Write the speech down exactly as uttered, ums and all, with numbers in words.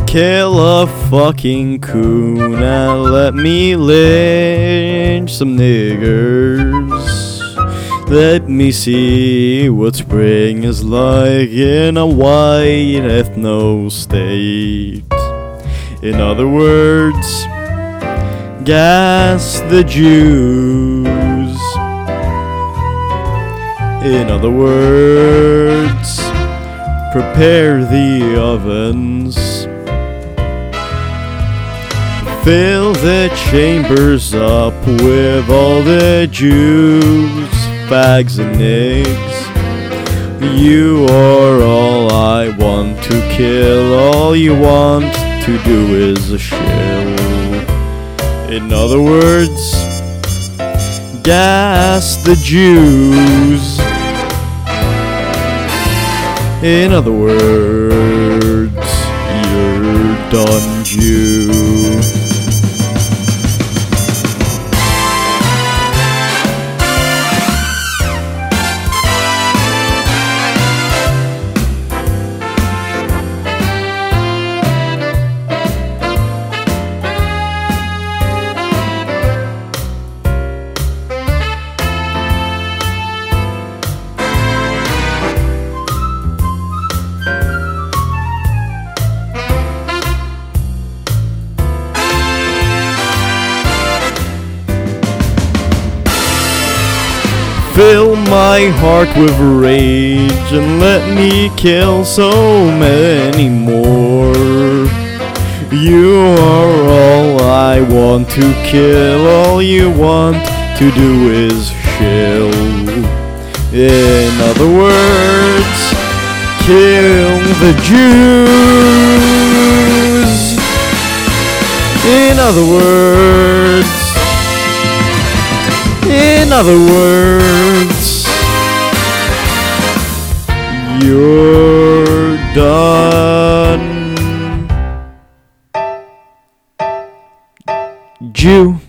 Kill a fucking coon and let me lynch some niggers. Let me see what spring is like in a white ethno state. In other words, gas the Jews. In other words, prepare the ovens. Fill the chambers up with all the Jews, fags and nigs. You are all I want to kill. All you want to do is a shill. In other words, gas the Jews. In other words, you're done, Jew. Fill my heart with rage and let me kill so many more. You are all I want to kill. All you want to do is shill. In other words, kill the Jews. In other words, In other words, you're done, Jew.